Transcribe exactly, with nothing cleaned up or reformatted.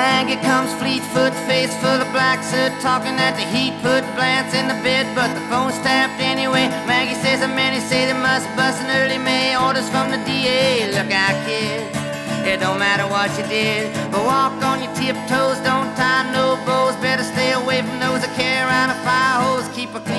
Maggie comes Fleetfoot, face full of black soot, talking that the heat put Blance in the bed, but the phone's tapped anyway. Maggie says the many say they must bust in early May. Orders from the D A, look out kid, it don't matter what you did, but walk on your tiptoes, don't tie no bows. Better stay away from those that carry around a fire hose. Keep a clean